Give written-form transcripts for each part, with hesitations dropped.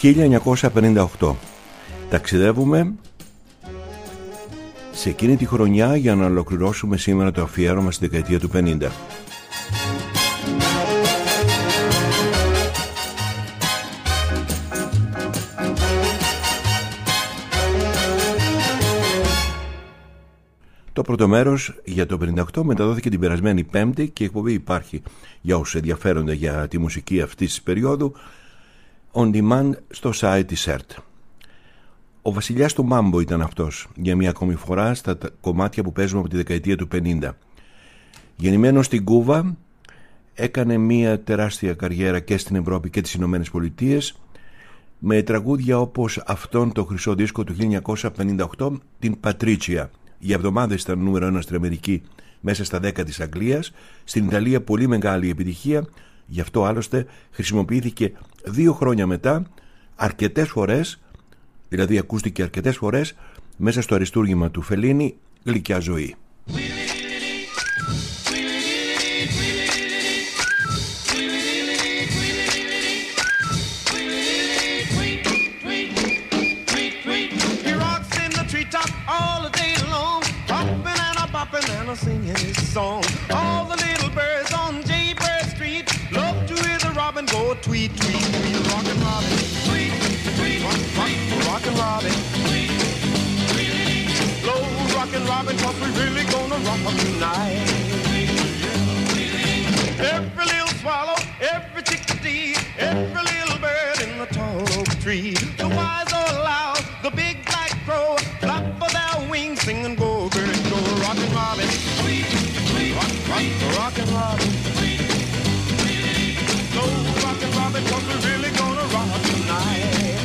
1958. Ταξιδεύουμε σε εκείνη τη χρονιά για να ολοκληρώσουμε σήμερα το αφιέρωμα στη δεκαετία του 50. Το πρώτο μέρος για το 58 μεταδόθηκε την περασμένη Πέμπτη και η εκπομπή υπάρχει για όσους ενδιαφέρονται για τη μουσική αυτής της περίοδου on demand στο site της ΕΡΤ. Ο βασιλιάς του Μάμπο ήταν αυτός για μια ακόμη φορά στα κομμάτια που παίζουμε από τη δεκαετία του 50. Γεννημένος στην Κούβα, έκανε μια τεράστια καριέρα και στην Ευρώπη και τις Ηνωμένες Πολιτείες με τραγούδια όπως αυτόν το χρυσό δίσκο του 1958, την Πατρίτσια. Για εβδομάδες ήταν νούμερο 1 στην Αμερική μέσα στα 10 της Αγγλίας. Στην Ιταλία πολύ μεγάλη επιτυχία. Γι' αυτό άλλωστε χρησιμοποιήθηκε 2 χρόνια μετά αρκετές φορές, δηλαδή ακούστηκε αρκετές φορές μέσα στο αριστούργημα του Φελίνι, Γλυκιά ζωή. Singing his song. All the little birds on Jaybird Street love to hear the robin go tweet, tweet, tweet. Rockin' Robin, tweet, tweet, rockin' Robin, tweet, tweet. Slow rockin' Robin, 'cause we really gonna rock 'em tonight. Every little swallow, every chickadee, every little bird in the tall oak tree. The wise or loud, the big black crow, flap of their wings, sing and go, bird, go. Rockin' Robin, rockin' Robin, slow rockin' Robin, 'cause we're really gonna rock tonight.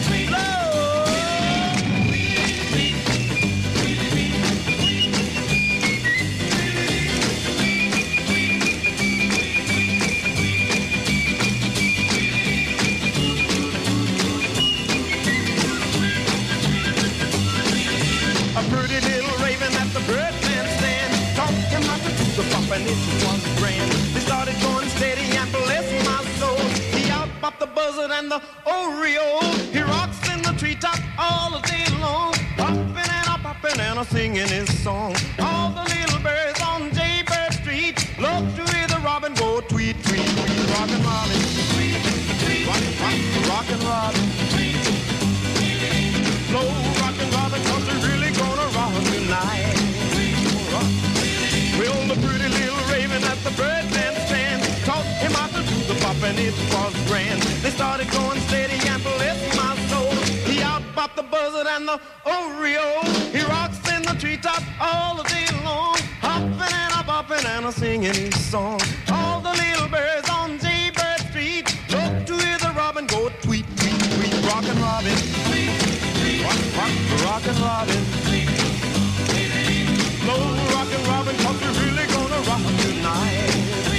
A pretty little raven at the Birdman stand, talking about the pop and it was grand. They started going steady and bless my soul. He out popped the buzzard and the Oriole. He rocks in the treetop all the day long, popping and a-popping and a-singing his song. All the little birds on Jaybird Street love to hear the robin go tweet, tweet, tweet. Rockin' Robin, tweet, tweet, rockin' Robin, tweet, tweet. Slow rockin' Robin, 'cause we're really gonna rock tonight. Well, the pretty little raven at the Birdman stand taught him how to do the pop and it was grand. They started going steady and bless my soul. He out-popped the buzzard and the Oriole. He rocks in the treetop all the day long, hopping and a-bopping and a-singing his song. All the little birds on Jaybird Street love to hear the robin go tweet, tweet, tweet. Rockin' Robin, tweet, tweet, rockin' Robin, tweet, tweet. Slow rockin' Robin, 'cause we're really gonna rock tonight.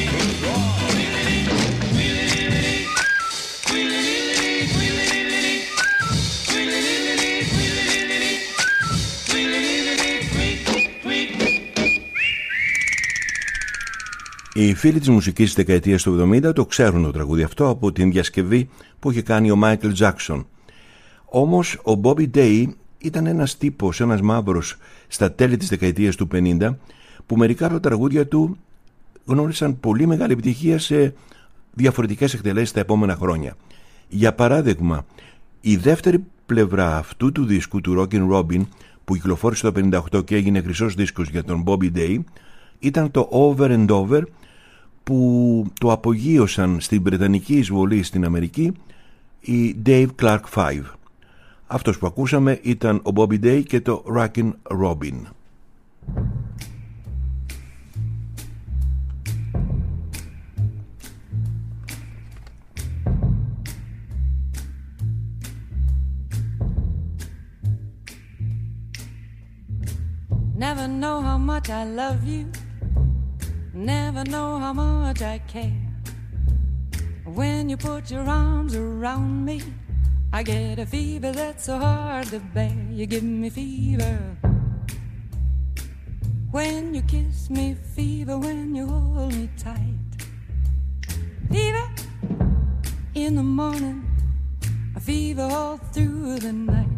Οι φίλοι της μουσικής της δεκαετίας του 70 το ξέρουν το τραγούδι αυτό από την διασκευή που είχε κάνει ο Μάικλ Τζάκσον. Όμως ο Bobby Day ήταν ένας τύπος, ένας μαύρος στα τέλη της δεκαετίας του 50 που μερικά από τα τραγούδια του γνώρισαν πολύ μεγάλη επιτυχία σε διαφορετικές εκτελέσεις τα επόμενα χρόνια. Για παράδειγμα, η δεύτερη πλευρά αυτού του δίσκου του Rockin' Robin που κυκλοφόρησε το 58 και έγινε χρυσός δίσκος για τον Bobby Day ήταν το Over and Over που το απογείωσαν στην Βρετανική εισβολή στην Αμερική η Dave Clark 5. Αυτός που ακούσαμε ήταν ο Bobby Day και το Rockin' Robin. Never know how much I love you, never know how much I care. When you put your arms around me, I get a fever that's so hard to bear. You give me fever when you kiss me, fever when you hold me tight. Fever in the morning, a fever all through the night.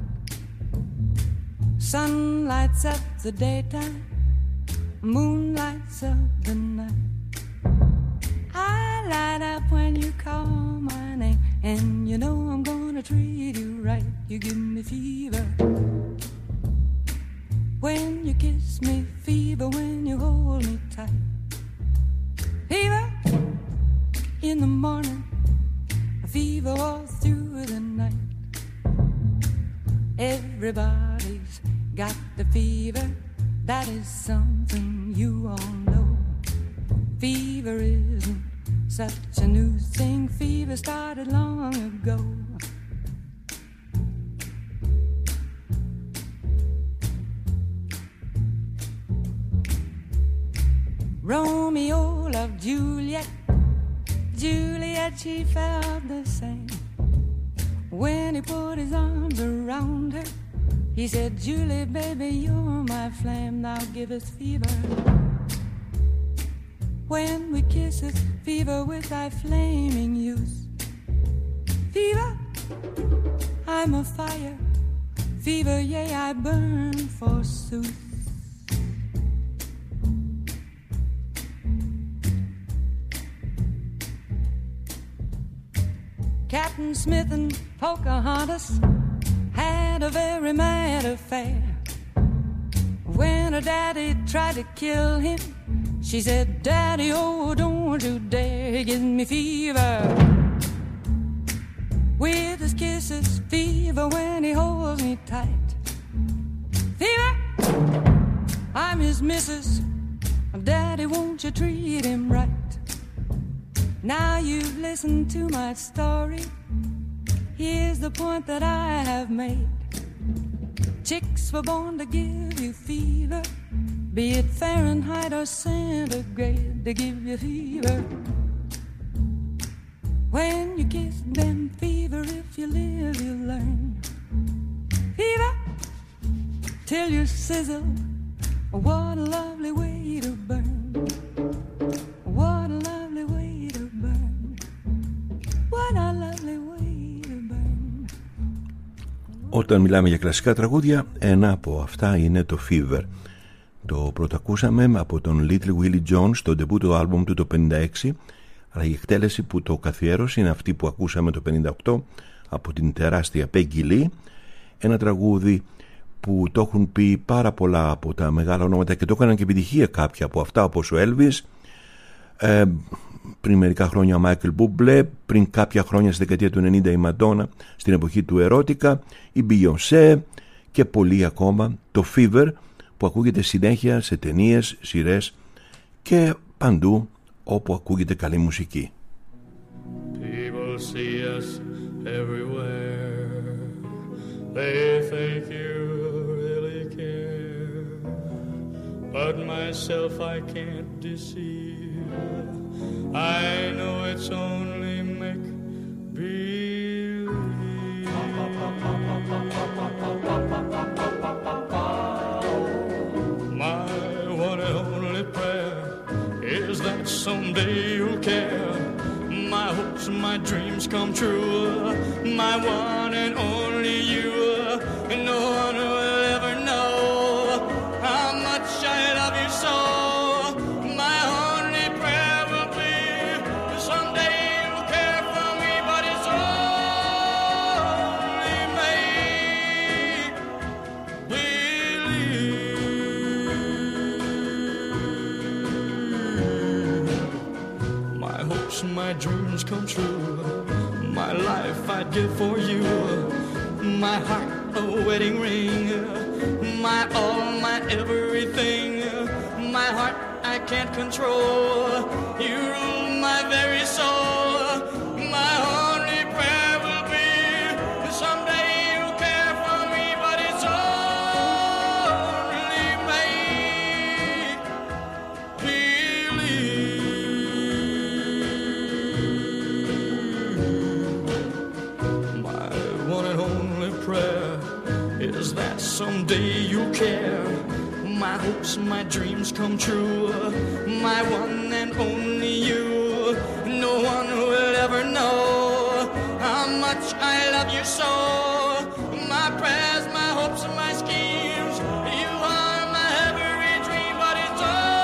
Sun lights up the daytime, moon lights up the night. I light up when you call my name, and you know I'm gonna treat you right. You give me fever when you kiss me, fever when you hold me tight. Fever in the morning, fever all through the night. Everybody's got the fever, that is something you all know. Fever isn't such a new thing, fever started long ago. Romeo loved Juliet, Juliet, she felt the same. When he put his arms around her, he said, Julie, baby, you're my flame, now give us fever. When we kiss us, fever with thy flaming youth. Fever, I'm a fire, fever, yea, I burn forsooth. Captain Smith and Pocahontas had a very mad affair. When her daddy tried to kill him, she said, Daddy, oh, don't you dare, he gives me fever. With his kisses, fever when he holds me tight. Fever, I'm his missus, Daddy, won't you treat him right? Now you've listened to my story, here's the point that I have made. Chicks were born to give you fever, be it Fahrenheit or centigrade, they give you fever. When you kiss them, fever, if you live, you learn. Fever, till you sizzle, what a lovely way to burn. What a lovely way to burn. What a lovely way to burn. Όταν μιλάμε για κλασικά τραγούδια, ένα από αυτά είναι το Fever. Το πρώτο ακούσαμε από τον Little Willie John στο ντεμπούτο άλμπουμ του το 56, αλλά η εκτέλεση που το καθιέρωσε είναι αυτή που ακούσαμε το 58 από την τεράστια Peggy Lee, ένα τραγούδι που το έχουν πει πάρα πολλά από τα μεγάλα ονόματα και το έκαναν και επιτυχία κάποια από αυτά, όπως ο Elvis, πριν μερικά χρόνια ο Michael Bublé, πριν κάποια χρόνια στη δεκαετία του 90 η Madonna, στην εποχή του ερώτικα, η Beyoncé και πολλοί ακόμα. Το Fever που ακούγεται συνέχεια σε ταινίες, σειρές και παντού όπου ακούγεται καλή μουσική. People see us everywhere. They think you really care. But myself I can't deceive. I know it's only make-believe. My one and only prayer is that someday you'll care. My hopes and my dreams come true. My one and only you. And no one will ever know how much I love you so. My only prayer will be someday you'll care for me, but it's only make-believe. My hopes and my dreams come true. My life I'd give for you. My heart a wedding ring. My all, my everything. My heart I can't control. You rule my very soul. My only prayer will be someday you'll care for me, but it's only make-believe. My one and only prayer is that someday you'll care. My hopes, my dreams come true. My one and only you. No one will ever know how much I love you you so. My prayers, my hopes, and my schemes. You are my every dream, but it's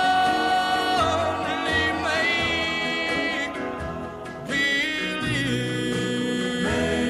only make believe.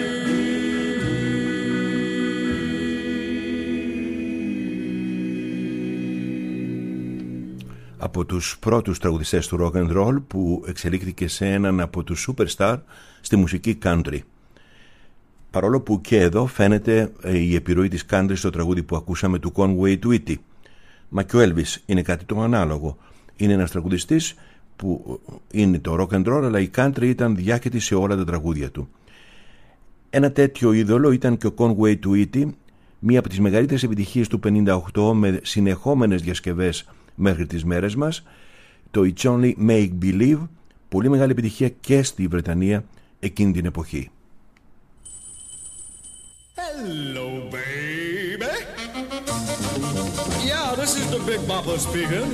Από τους πρώτους τραγουδιστές του rock and roll που εξελίχθηκε σε έναν από τους superstar στη μουσική country. Παρόλο που και εδώ φαίνεται η επιρροή της country στο τραγούδι που ακούσαμε του Conway Twitty. Μα και ο Elvis είναι κάτι το ανάλογο. Είναι ένας τραγουδιστής που είναι το rock and roll, αλλά η country ήταν διάκαιτη σε όλα τα τραγούδια του. Ένα τέτοιο είδωλο ήταν και ο Conway Twitty, μία από τις μεγαλύτερες επιτυχίες του 1958 με συνεχόμενες διασκευές μέχρι τις μέρες μας, το It's Only Make Believe, πολύ μεγάλη επιτυχία και στη Βρετανία εκείνη την εποχή. Hello, baby. Yeah, this is the Big Bopper speaking.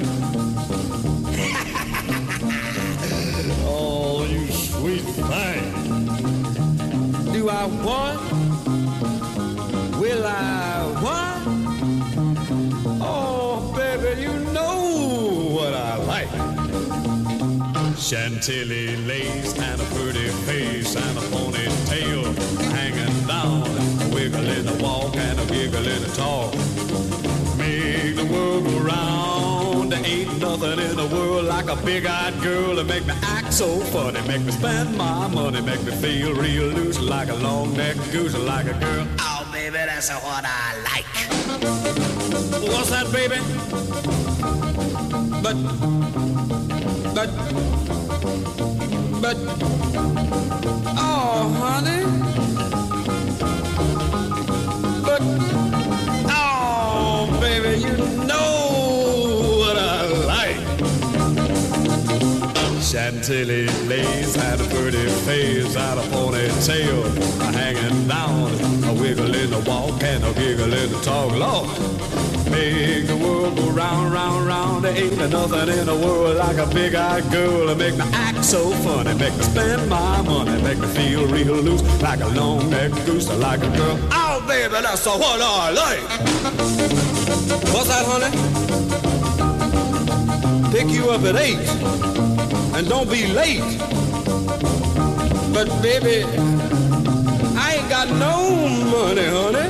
Oh, you sweet thing. Do I want? Will I what? Oh, baby, you know what I like. Chantilly lace and a pretty face and a ponytail hanging down, a wiggle in the walk and a giggle in the talk. Make the world go round. There ain't nothing in the world like a big-eyed girl to make me act so funny, make me spend my money, make me feel real loose like a long-necked goose, like a girl. Oh, baby, that's what I like. What's that, baby? But, oh, honey. But, oh, baby, you know what I like. Chantilly lace and a pretty face and a ponytail hanging down, a wiggle in the walk and a giggle in the talk. Lord, make the world go round, round, round. There ain't nothing in the world like a big-eyed girl to make me act so funny, make me spend my money, make me feel real loose like a long-necked goose, like a girl. Oh, baby, that's what I like. What's that, honey? Pick you up at 8 and don't be late. But, baby, I ain't got no money, honey.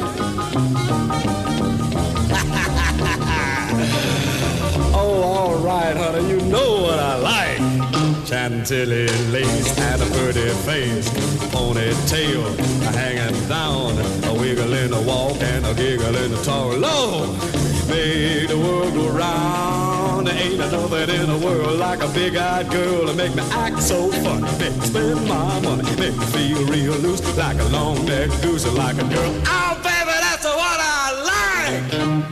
Oh, all right, honey, you know what I like. Chantilly lace and a pretty face, ponytail hanging down, a wiggle in the walk and a giggle in the talk. Lord, make the world go round. There ain't nothing in the world like a big-eyed girl to make me act so funny, make me spend my money, make me feel real loose like a long-necked goose, like a girl. Oh, baby, that's what I like.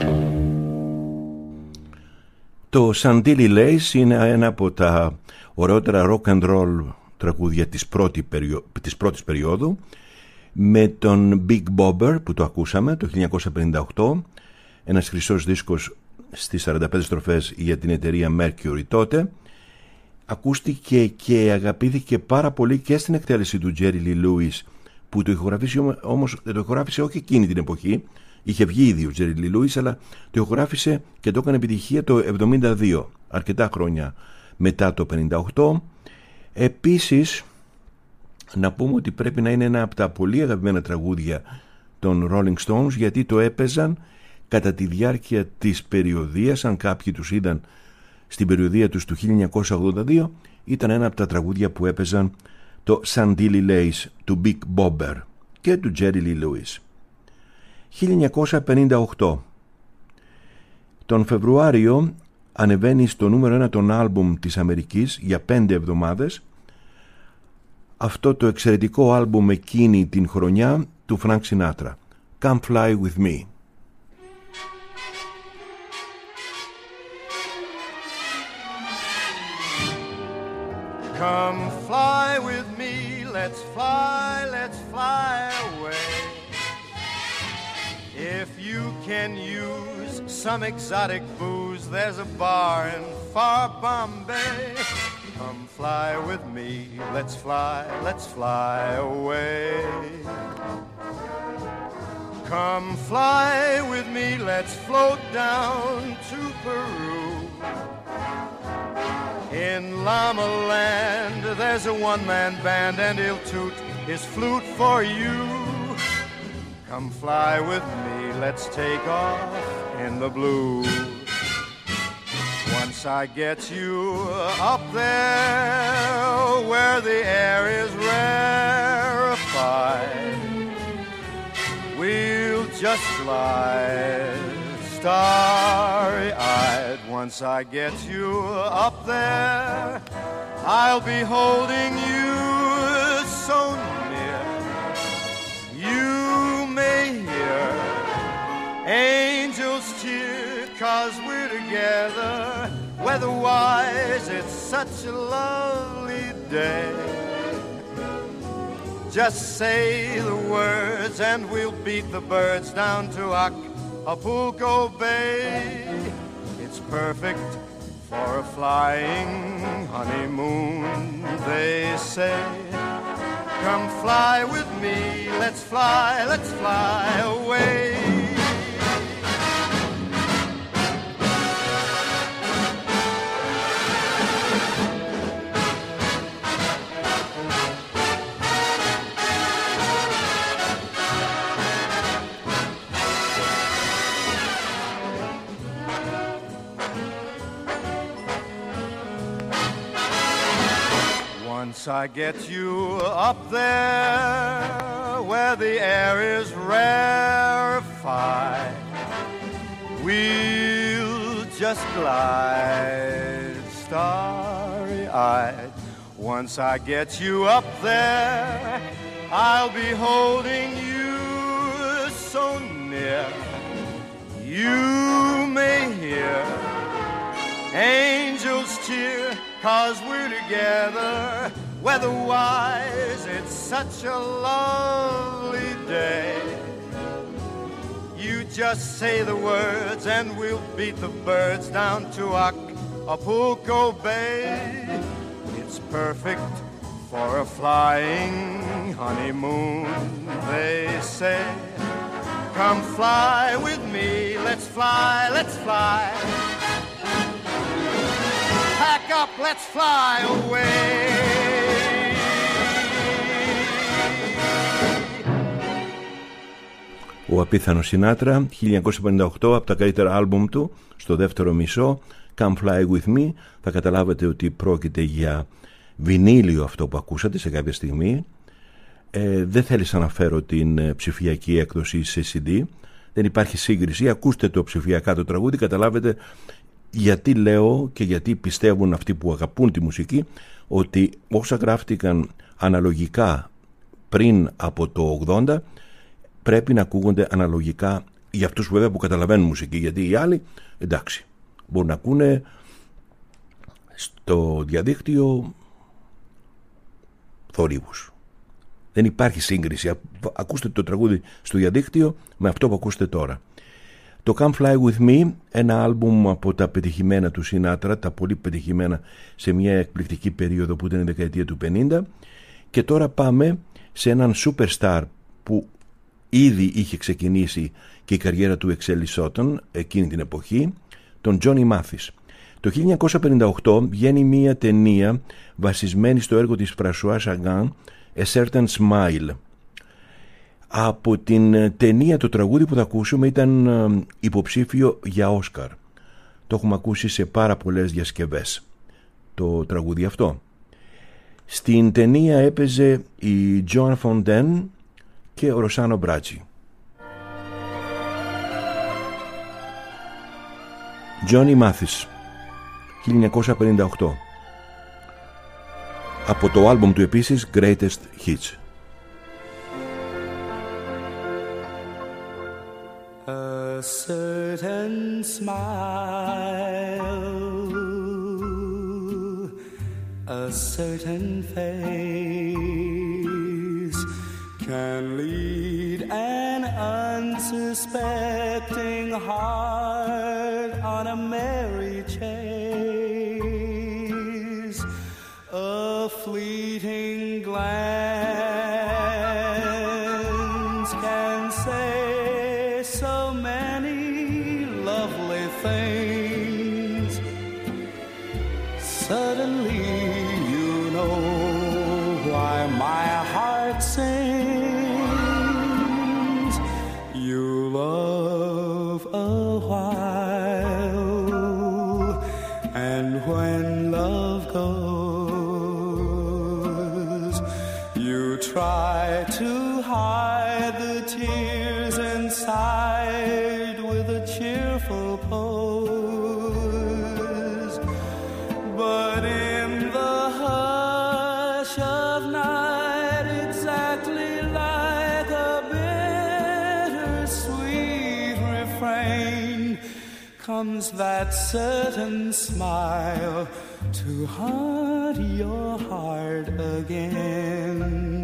Το Chantilly Lace είναι ένα από τα ωραιότερα rock and roll τραγούδια της πρώτης περίοδου, με τον Big Bopper που το ακούσαμε το 1958, ένας χρυσός δίσκος στις 45 στροφές για την εταιρεία Mercury τότε. Ακούστηκε και αγαπήθηκε πάρα πολύ και στην εκτέλεση του Jerry Lee Lewis, που το ηχογράφησε όμως, δεν το ηχογράφησε όχι εκείνη την εποχή. Είχε βγει ήδη ο Jerry Lee Lewis, αλλά το ηχογράφησε και το έκανε επιτυχία το 72, αρκετά χρόνια μετά το 58. Επίσης, να πούμε ότι πρέπει να είναι ένα από τα πολύ αγαπημένα τραγούδια των Rolling Stones, γιατί το έπαιζαν κατά τη διάρκεια της περιοδίας. Αν κάποιοι τους είδαν στην περιοδία τους του 1982, ήταν ένα από τα τραγούδια που έπαιζαν το Chantilly Lace του Big Bopper και του Jerry Lee Lewis. 1958. Τον Φεβρουάριο ανεβαίνει στο νούμερο 1 των άλμπουμ της Αμερικής για 5 εβδομάδες αυτό το εξαιρετικό άλμπουμ εκείνη την χρονιά του Frank Sinatra, Come Fly With Me. Come fly with me, let's fly away. If you can use some exotic booze, there's a bar in far Bombay. Come fly with me, let's fly away. Come fly with me, let's float down to Peru. In Llama Land, there's a one-man band and he'll toot his flute for you. Come fly with me, let's take off in the blue. Once I get you up there where the air is rarefied, we'll just glide starry-eyed. Once I get you up there, I'll be holding you so near. You may hear angels cheer, 'cause we're together. Weather-wise, it's such a lovely day. Just say the words and we'll beat the birds down to Acapulco Bay. It's perfect for a flying honeymoon, they say. Come fly with me, let's fly away. Once I get you up there where the air is rarefied, we'll just glide starry-eyed. Once I get you up there, I'll be holding you so near. You may hear angels cheer, 'cause we're together. Weather-wise, it's such a lovely day. You just say the words and we'll beat the birds down to Acapulco Bay. It's perfect for a flying honeymoon, they say. Come fly with me, let's fly. Pack up, let's fly away. Ο απίθανος Σινάτρα, 1958, από τα καλύτερα άλμπουμ του, στο δεύτερο μισό, Come Fly With Me. Θα καταλάβετε ότι πρόκειται για βινίλιο αυτό που ακούσατε σε κάποια στιγμή. Δεν θέλησα να φέρω την ψηφιακή έκδοση σε CD. Δεν υπάρχει σύγκριση. Ακούστε το ψηφιακά το τραγούδι, καταλάβετε γιατί λέω και γιατί πιστεύουν αυτοί που αγαπούν τη μουσική ότι όσα γράφτηκαν αναλογικά πριν από το 80 πρέπει να ακούγονται αναλογικά για αυτούς βέβαια που καταλαβαίνουν μουσική, γιατί οι άλλοι εντάξει μπορούν να ακούνε στο διαδίκτυο θορύβους. Δεν υπάρχει σύγκριση. Ακούστε το τραγούδι στο διαδίκτυο με αυτό που ακούστε τώρα. Το Come Fly With Me, ένα άλμπουμ από τα πετυχημένα του Σινάτρα, τα πολύ πετυχημένα σε μια εκπληκτική περίοδο που ήταν η δεκαετία του 50, και τώρα πάμε σε έναν superstar που ήδη είχε ξεκινήσει και η καριέρα του εξελισσόταν εκείνη την εποχή, τον Johnny Mathis. Το 1958 βγαίνει μια ταινία βασισμένη στο έργο της Françoise Sagan, A Certain Smile. Από την ταινία το τραγούδι που θα ακούσουμε ήταν υποψήφιο για Όσκαρ. Το έχουμε ακούσει σε πάρα πολλές διασκευές το τραγούδι αυτό. Στην ταινία έπαιζε η Joan Fontaine και ο Rossano Bracci. Johnny Mathis, 1958. Από το άλμπουμ του επίσης Greatest Hits. A certain smile, a certain face can lead an unsuspecting heart on a merry chase. A fleeting glance can say when love goes, you try to hide the tears inside with a cheerful pose. But in the hush of night, exactly like a bittersweet refrain, comes that certain smile to haunt your heart again.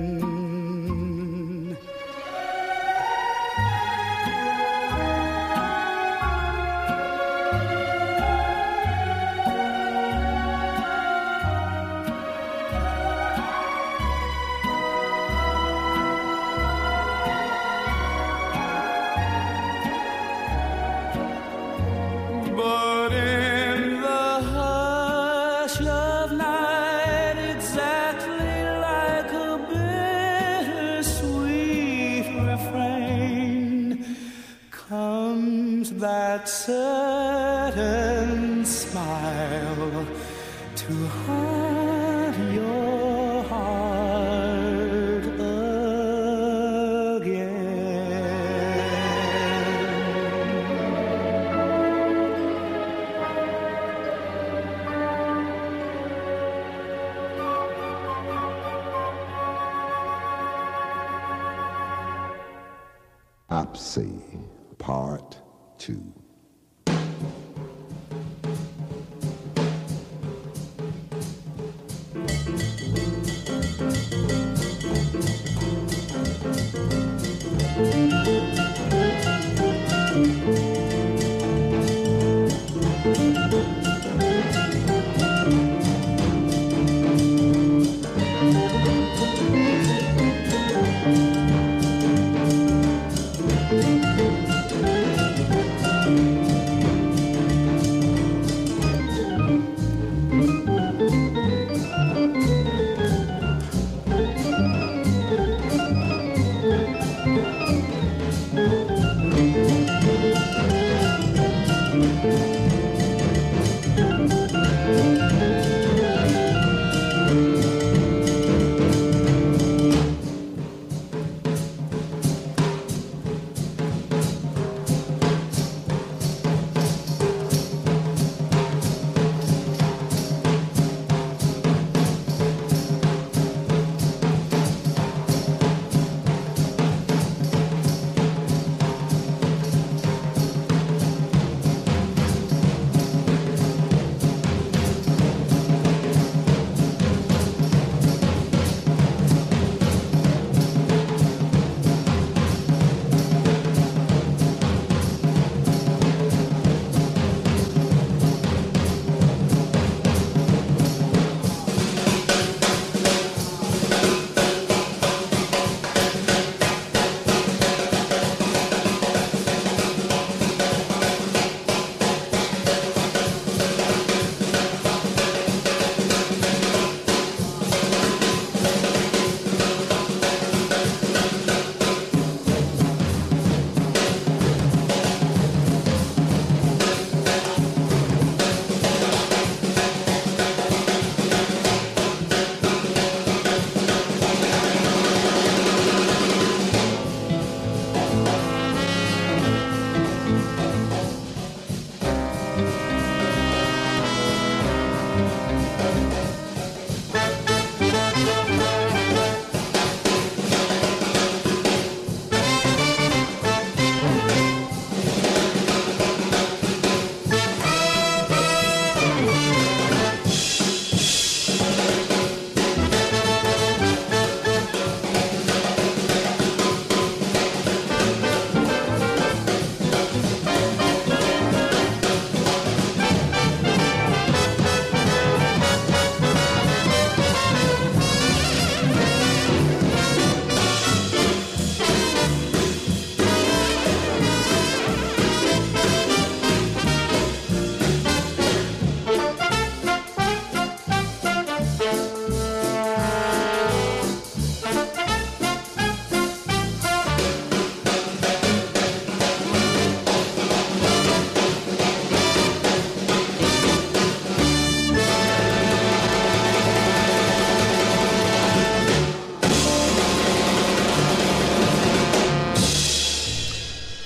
That certain smile to haunt your heart again. Opsy, Part 2.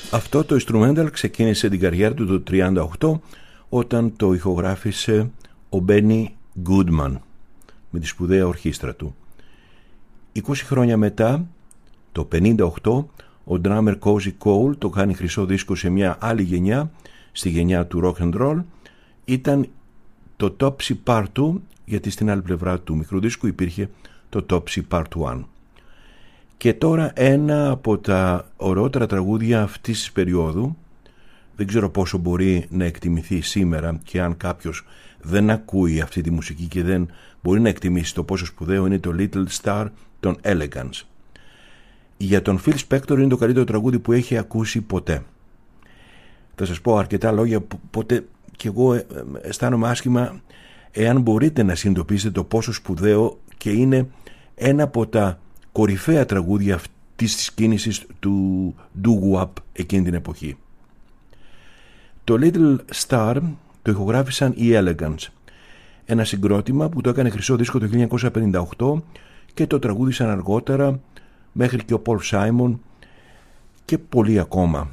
Αυτό το instrumental ξεκίνησε την καριέρα του το 1938 όταν το ηχογράφησε ο Benny Goodman με τη σπουδαία ορχήστρα του. 20 χρόνια μετά, το 1958, ο drummer Cozy Cole το κάνει χρυσό δίσκο σε μια άλλη γενιά, στη γενιά του rock and roll. Ήταν το Topsy Part 2, γιατί στην άλλη πλευρά του μικρού δίσκου υπήρχε το Topsy Part 1. Και τώρα ένα από τα ωραιότερα τραγούδια αυτής της περίοδου, δεν ξέρω πόσο μπορεί να εκτιμηθεί σήμερα και αν κάποιος δεν ακούει αυτή τη μουσική και δεν μπορεί να εκτιμήσει το πόσο σπουδαίο είναι το Little Star των Elegance. Για τον Phil Spector είναι το καλύτερο τραγούδι που έχει ακούσει ποτέ. Θα σας πω αρκετά λόγια που ποτέ και εγώ αισθάνομαι άσχημα εάν μπορείτε να συνειδητοποιήσετε το πόσο σπουδαίο και είναι ένα από τα κορυφαία τραγούδια αυτής της κίνησης του doo-wop εκείνη την εποχή. Το Little Star το ηχογράφησαν οι Elegance, ένα συγκρότημα που το έκανε χρυσό δίσκο το 1958 και το τραγούδισαν αργότερα μέχρι και ο Paul Simon και πολλοί ακόμα.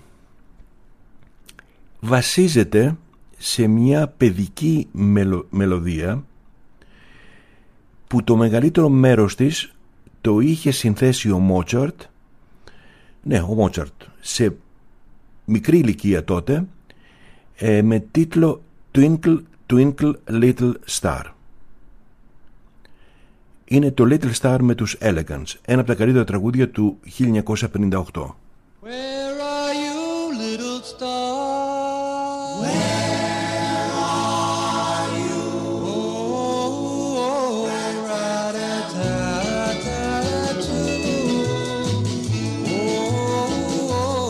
Βασίζεται σε μια παιδική μελωδία που το μεγαλύτερο μέρος της το είχε συνθέσει ο Μότσαρτ, ο Μότσαρτ σε μικρή ηλικία τότε, με τίτλο Twinkle Twinkle Little Star. Είναι το Little Star με τους Elegance, ένα από τα καλύτερα τραγούδια του 1958. Where are you, little star? Where are you? Oh, rat-a-tat-tat-too. Oh,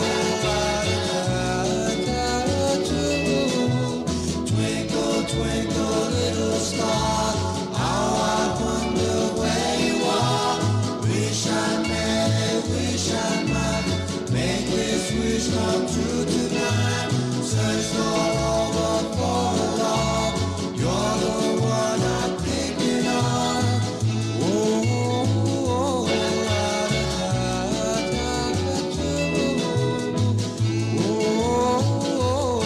rat-a-tat-tat-too. Twinkle, twinkle, little star, how I wonder where you are. Wish I met, wish I might make this wish come true tonight. Search all over for a love, you're the one I'm thinking of. Oh, rat-a-tat-tat-too. Oh,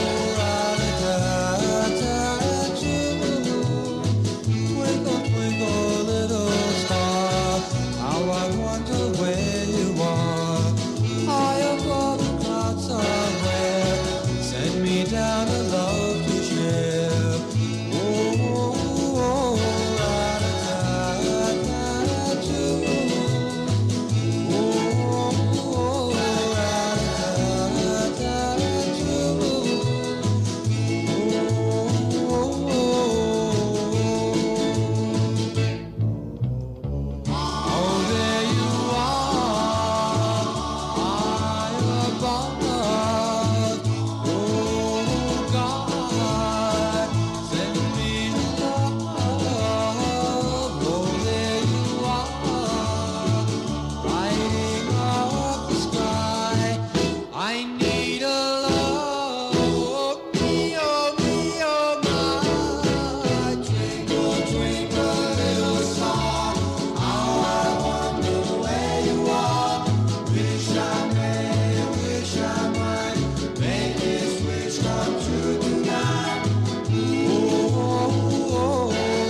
rat-a-tat-tat-too. Twinkle, twinkle, little star, how I wonder where you are. High above the clouds somewhere, send me down a love to share. Oh, rat-a-tat-tat-too. Oh, rat-a-tat-tat-too. Oh, there you are, high above. Oh, God, send me love. Oh, there you are, lighting up the sky. I need a love, me, oh, my. Twinkle, twinkle, little star, how I wonder where you are. Wish I may, wish I might make this wish come true tonight. Oh,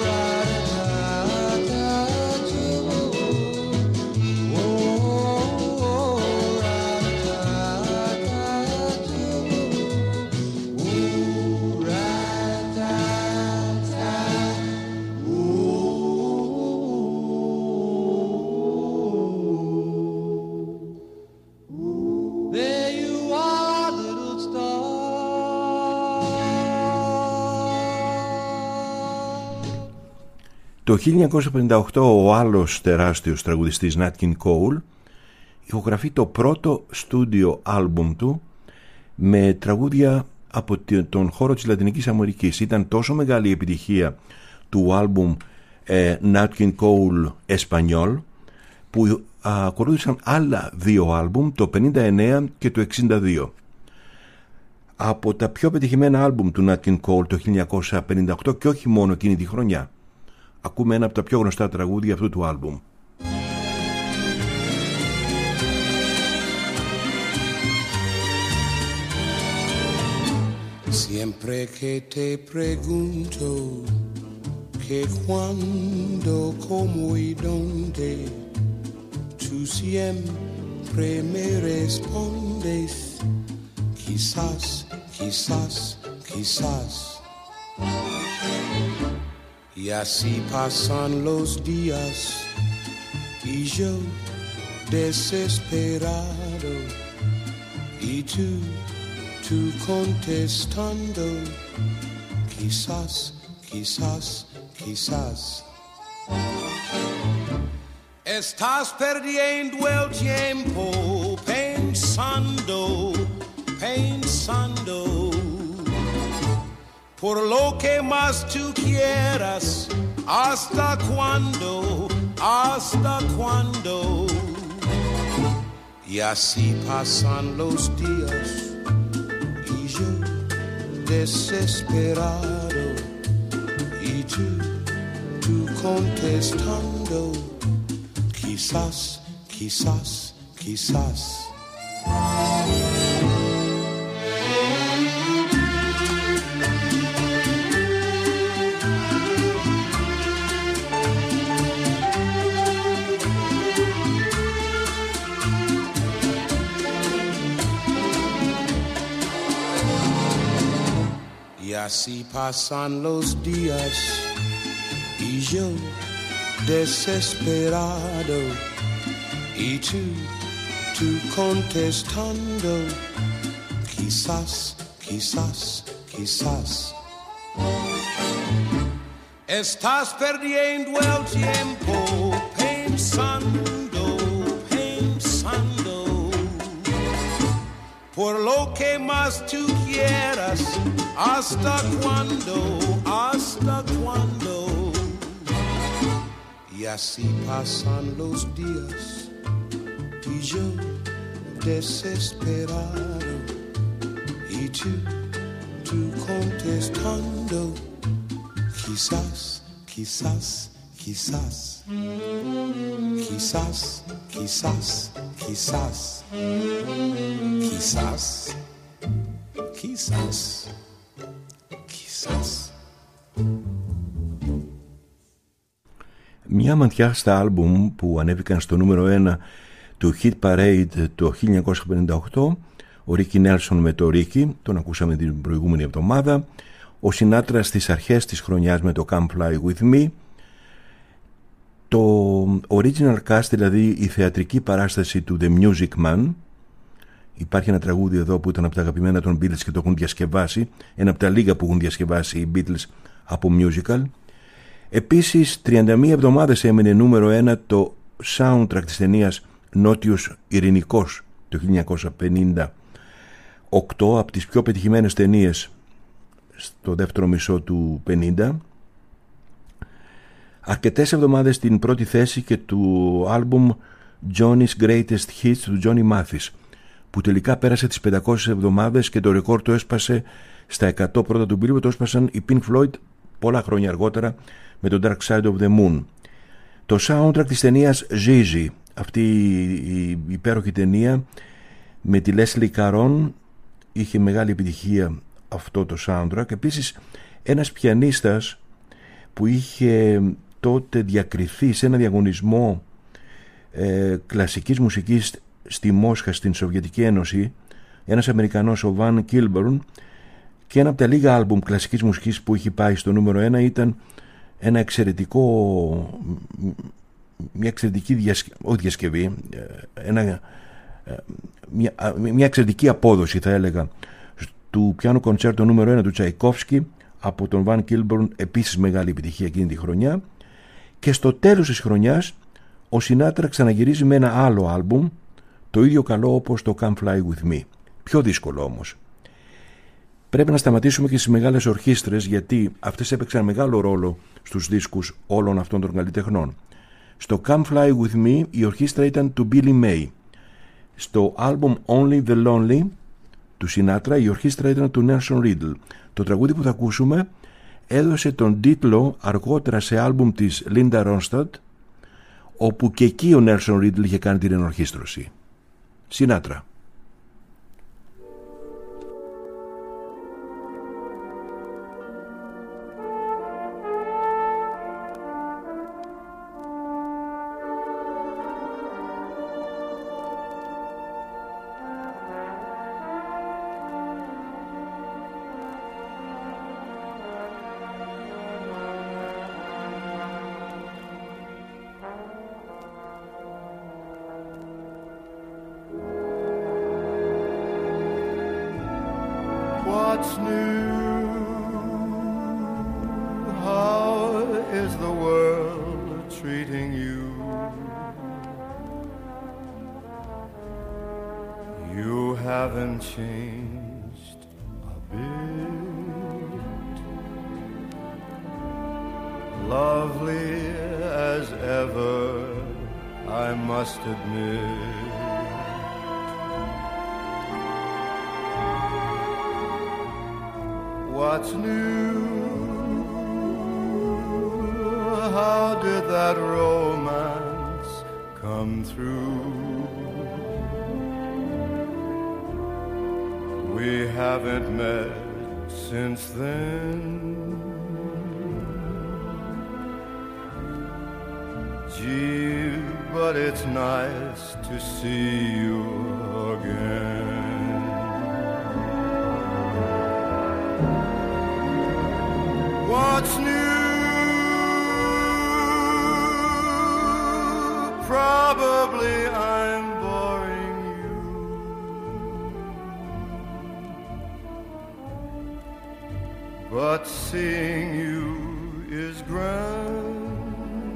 rat-a-tat-tat-too. Oh, rat-a-tat-tat-too. There you are, little star. Το 1958 ο άλλος τεράστιος τραγουδιστής Nat King Cole ηχογραφεί το πρώτο στούντιο άλμπουμ του με τραγούδια από τον χώρο της Λατινικής Αμερικής. Ήταν τόσο μεγάλη η επιτυχία του άλμπουμ Nat King Cole Espanol που ακολούθησαν άλλα δύο άλμπουμ, το 59 και το 62. Από τα πιο πετυχημένα άλμπουμ του Nat King Cole το 1958 και όχι μόνο εκείνη τη χρονιά. Ακούμε ένα από τα πιο γνωστά τραγούδια αυτού του άλμπουμ. Siempre que te pregunto que cuándo, cómo y dónde, tú siempre me respondes quizás, quizás, quizás. Y así pasan los días y yo desesperado y tú contestando quizás, quizás, quizás. Estás perdiendo el tiempo pensando, pensando por lo que más tú quieras. ¿Hasta cuándo? ¿Hasta cuándo? Y así pasan los días y yo desesperado y tú contestando quizás, quizás, quizás. Y así pasan los días y yo desesperado y tú contestando quizás, quizás, quizás. Estás perdiendo el tiempo pensando, pensando por lo que más tú quieras. ¿Hasta cuándo? ¿Hasta cuándo? Y así pasan los días y yo desesperado y tú contestando quizás, quizás, quizás. Quizás, quizás, quizás. Quizás, quizás. Μια ματιά στα άλμπουμ που ανέβηκαν στο νούμερο 1 του Hit Parade το 1958, ο Ρίκι Νέλσον με το Ρίκι, τον ακούσαμε την προηγούμενη εβδομάδα, ο Σινάτρα στις αρχές της χρονιάς με το Come Fly With Me, το original cast, δηλαδή η θεατρική παράσταση του The Music Man. Υπάρχει ένα τραγούδι εδώ που ήταν από τα αγαπημένα των Beatles και το έχουν διασκευάσει, ένα από τα λίγα που έχουν διασκευάσει οι Beatles από musical. Επίσης 31 εβδομάδες έμεινε νούμερο 1 το soundtrack της ταινίας Νότιος Ειρηνικός το 1958, από τις πιο πετυχημένες ταινίες στο δεύτερο μισό του 50. Αρκετές εβδομάδες στην πρώτη θέση και του άλμπουμ Johnny's Greatest Hits του Johnny Mathis, που τελικά πέρασε τις 500 εβδομάδες και το ρεκόρ το έσπασε στα 100 πρώτα του Billboard, το έσπασαν οι Pink Floyd πολλά χρόνια αργότερα με το Dark Side of the Moon. Το soundtrack της ταινίας Gigi, αυτή η υπέροχη ταινία με τη Leslie Caron, είχε μεγάλη επιτυχία αυτό το soundtrack. Επίσης ένας πιανίστας που είχε τότε διακριθεί σε ένα διαγωνισμό κλασικής μουσικής στη Μόσχα στην Σοβιετική Ένωση, ένας Αμερικανός, ο Van Kilburn, και ένα από τα λίγα άλμπουμ κλασικής μουσικής που είχε πάει στο νούμερο 1 ήταν ένα εξαιρετικό, μια εξαιρετική διασκευή, μια εξαιρετική απόδοση θα έλεγα του πιάνο κοντσέρτο νούμερο 1 του Τσαϊκόφσκι από τον Van Kilburn, επίσης μεγάλη επιτυχία εκείνη τη χρονιά. Και στο τέλος της χρονιάς ο Σινάτρα ξαναγυρίζει με ένα άλλο άλμπουμ, το ίδιο καλό όπως το Come Fly With Me, πιο δύσκολο όμως. Πρέπει να σταματήσουμε και στις μεγάλες ορχήστρες, γιατί αυτές έπαιξαν μεγάλο ρόλο στους δίσκους όλων αυτών των καλλιτεχνών. Στο Come Fly With Me η ορχήστρα ήταν του Billy May. Στο άλμπουμ Only the Lonely του Σινάτρα η ορχήστρα ήταν του Nelson Riddle. Το τραγούδι που θα ακούσουμε έδωσε τον τίτλο αργότερα σε άλμπουμ της Linda Ronstadt, όπου και εκεί ο Nelson Riddle είχε κάνει την ενορχήστρωση. Σινάτρα. What's new? How is the world treating you? You haven't changed a bit. Lovely as ever, I must admit. What's new? How did that romance come through? We haven't met since then. Gee, but it's nice to see you again. What's new? Probably I'm boring you, but seeing you is grand,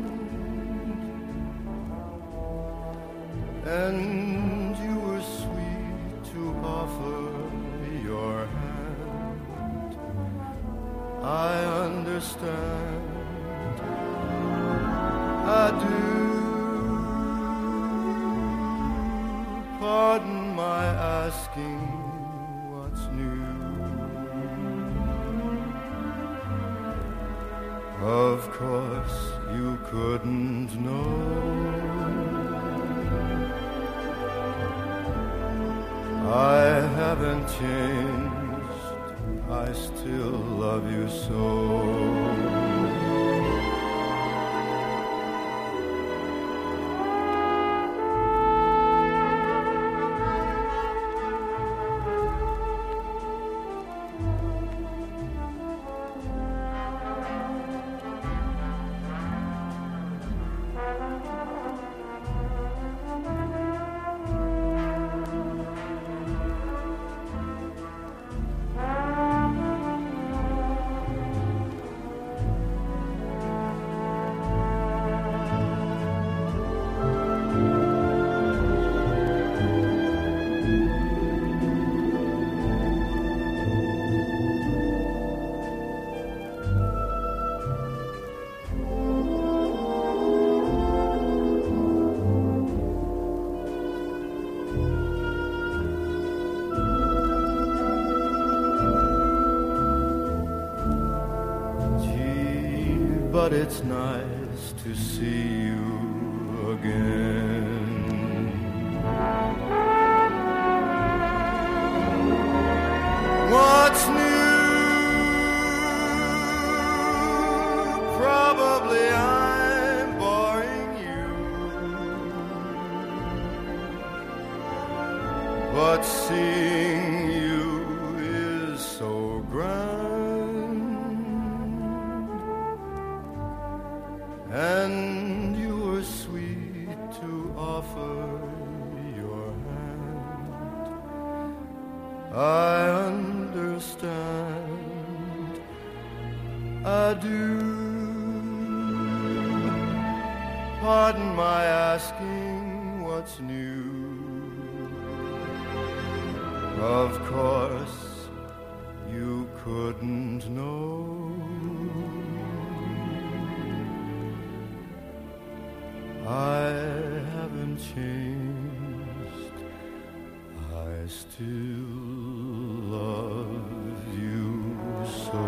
and you were sweet to offer your hand. I understand, I do. Pardon my asking what's new. Of course you couldn't know. I haven't changed, I still love you so. But it's nice to see you again. What's new? Probably I'm boring you, but seeing you is so grand, and you were sweet to offer your hand. I understand, I do. Pardon my asking what's new. Of course you couldn't know. I haven't changed, I still love you so.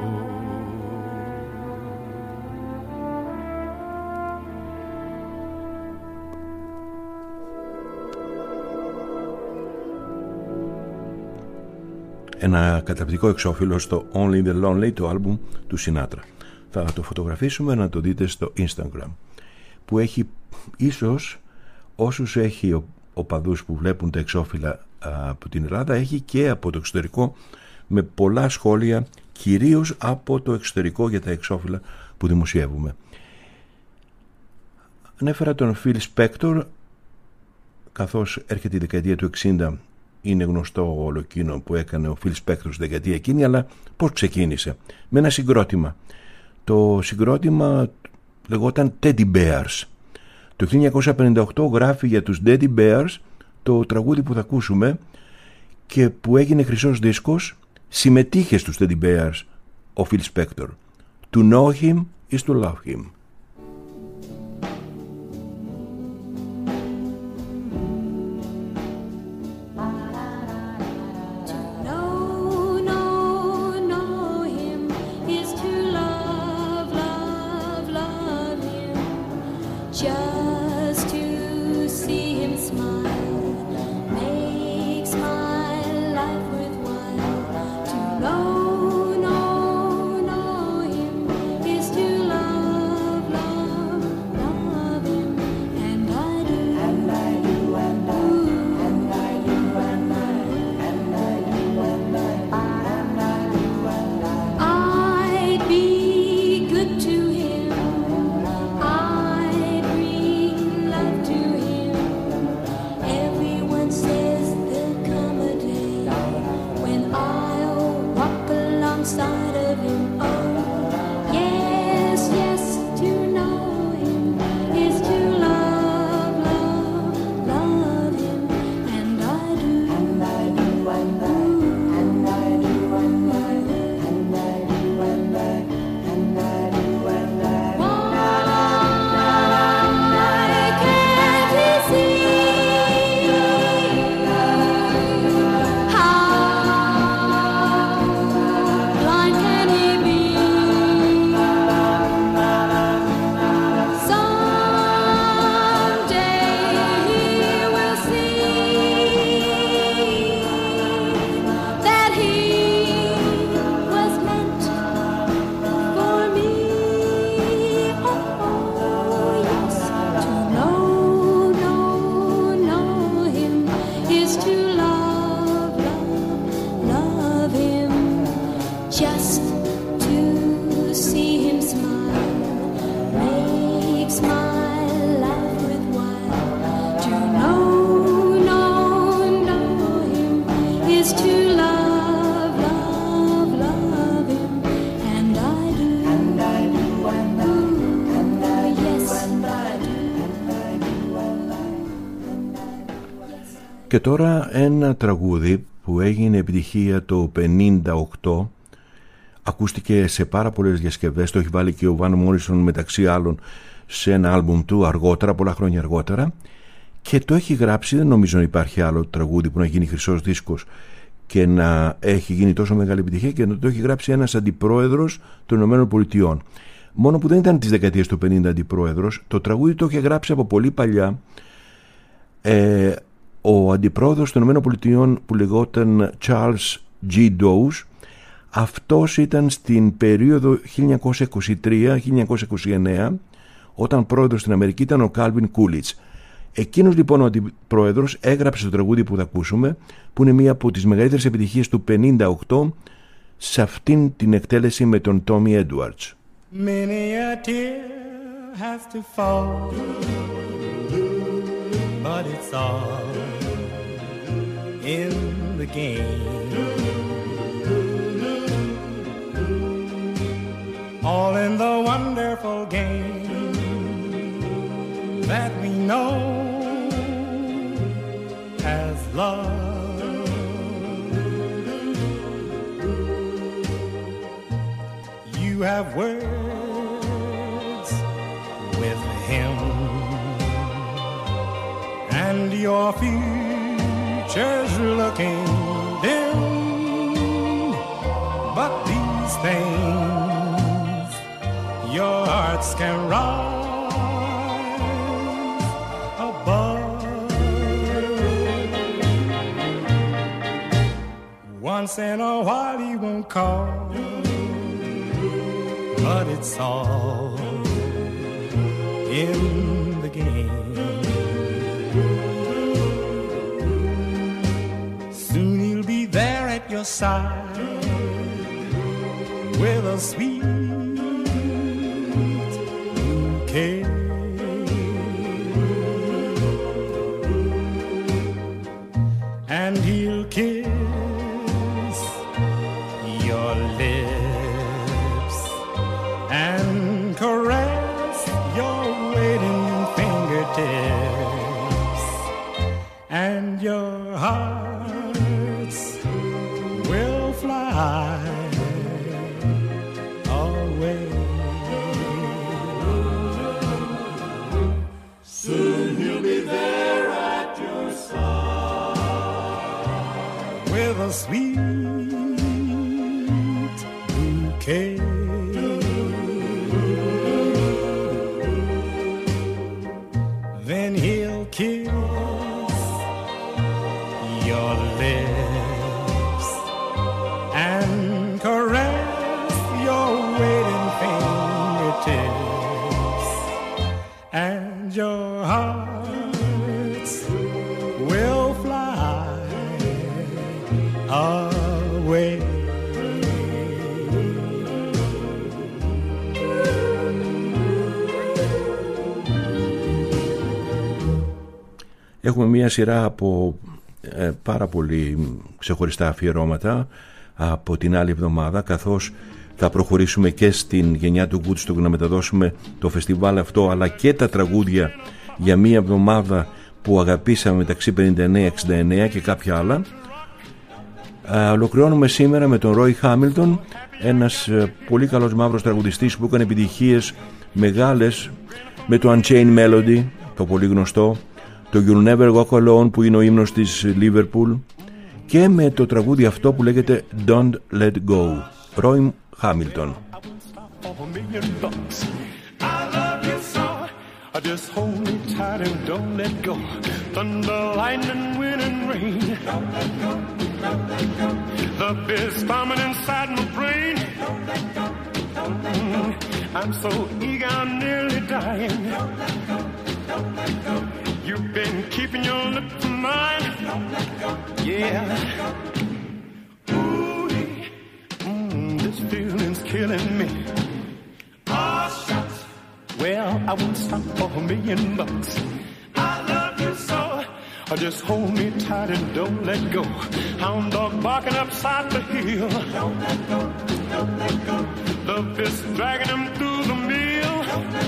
Ένα καταπληκτικό εξώφυλλο στο Only the Lonely, το άλμπουμ του Σινάτρα. Θα το φωτογραφίσουμε να το δείτε στο Instagram, που έχει ίσως όσους έχει οπαδούς που βλέπουν τα εξώφυλλα από την Ελλάδα, έχει και από το εξωτερικό, με πολλά σχόλια κυρίως από το εξωτερικό για τα εξώφυλλα που δημοσιεύουμε. Ανέφερα τον Phil Spector, καθώς έρχεται η δεκαετία του 60, είναι γνωστό όλο εκείνο που έκανε ο Phil Spector στη δεκαετία εκείνη, αλλά πώς ξεκίνησε? Με ένα συγκρότημα. Το συγκρότημα λεγόταν Teddy Bears. Το 1958 γράφει για τους Teddy Bears το τραγούδι που θα ακούσουμε και που έγινε χρυσός δίσκος. Συμμετείχε στους Teddy Bears ο Phil Spector. To know him is to love him. Just to see him smile makes my life worthwhile. To know him is to love him, and I do, and I do, and I do, and I do, and I do, and I do, and I do, and I do, and I'd be good to him. Everyone says there'll come a day when I'll walk alongside of him. Oh, yes, yes, to know him is to love him, and I do, and I do, and I do, and I do, and I do, and I do, and I do, and I do, and I do. Why can't he see? Just to see him smile makes my life worthwhile. To know him is to love him, and I do, and I do, and I do, and I do, yes, and I do, and I do, and I do, yes. Και τώρα ένα τραγούδι που έγινε επιτυχία το 1958. Ακούστηκε σε πάρα πολλές διασκευές, το έχει βάλει και ο Βαν Μόρισον μεταξύ άλλων σε ένα άλμπουμ του αργότερα, πολλά χρόνια αργότερα, και το έχει γράψει. Δεν νομίζω να υπάρχει άλλο τραγούδι που να γίνει χρυσός δίσκος και να έχει γίνει τόσο μεγάλη επιτυχία και να το έχει γράψει ένας αντιπρόεδρος των Ηνωμένων Πολιτειών. Μόνο που δεν ήταν της δεκαετίας του 50 αντιπρόεδρος, το τραγούδι το είχε γράψει από πολύ παλιά ο αντιπρόεδρος των Ηνωμένων Πολιτειών που λεγόταν Charles G. Dawes. Αυτός ήταν στην περίοδο 1923-1929, όταν πρόεδρος στην Αμερική ήταν ο Κάλβιν Κούλιτς. Εκείνος λοιπόν ο αντιπρόεδρος έγραψε το τραγούδι που θα ακούσουμε, που είναι μία από τις μεγαλύτερες επιτυχίες του 1958, σε αυτήν την εκτέλεση με τον Tommy Edwards. Many a tear has to fall, but it's all in the game. All in the wonderful game that we know as love. You have words with him, and your future's looking dim, but these things your hearts can rise above. Once in a while he won't call, but it's all in the game. Soon he'll be there at your side with a sweet bouquet. And he'll Έχουμε μια σειρά από πάρα πολύ ξεχωριστά αφιερώματα από την άλλη εβδομάδα, καθώς θα προχωρήσουμε και στην γενιά του Woodstock να μεταδώσουμε το φεστιβάλ αυτό, αλλά και τα τραγούδια για μια εβδομάδα που αγαπήσαμε μεταξύ 59-69 και κάποια άλλα. Ολοκληρώνουμε σήμερα με τον Roy Hamilton, ένας πολύ καλός μαύρος τραγουδιστής που έκανε επιτυχίες μεγάλες με το Unchained Melody, το πολύ γνωστό, το You'll Never Walk Alone που είναι ο ύμνος της Liverpool, και με το τραγούδι αυτό που λέγεται Don't Let Go. Roy Hamilton. Just hold me tight and don't let go. Thunder, lightning, wind and rain. The beer's storming inside my brain. I'm so eager, I'm nearly dying. You've been keeping your lips to mine. Yeah. Ooh, this feeling's killing me. Oh, shucks. Well, I won't stop for $1,000,000. I love you so. Just hold me tight and don't let go. Hound dog barking upside the hill. Don't let go. Don't let go. Love is dragging him through the mill.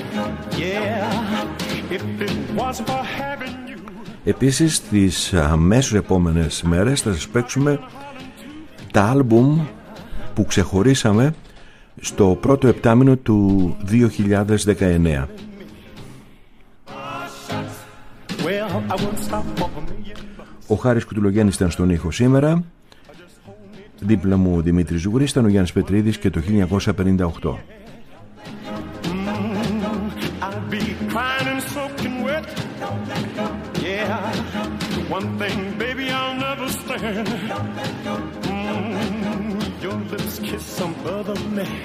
Yeah, if it wasn't for having you. Επίσης, τις αμέσως επόμενες μέρες θα σας παίξουμε τα άλμπουμ που ξεχωρίσαμε στο πρώτο επτάμηνο του 2019. Ο Χάρης Κουτουλογέννης ήταν στον ήχο σήμερα. Δίπλα μου ο Δημήτρης Ζουγρής, ήταν ο Γιάννης Πετρίδης και το 1958. Your lips kiss some other man.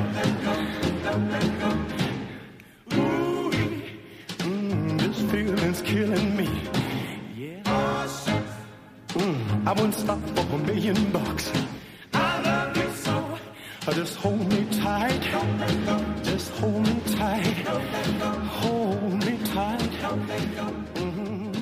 Ooh, this feeling's killing me. Yeah. I wouldn't stop for $1,000,000. I love you so. Just hold me tight. Just hold me tight. Hold me tight.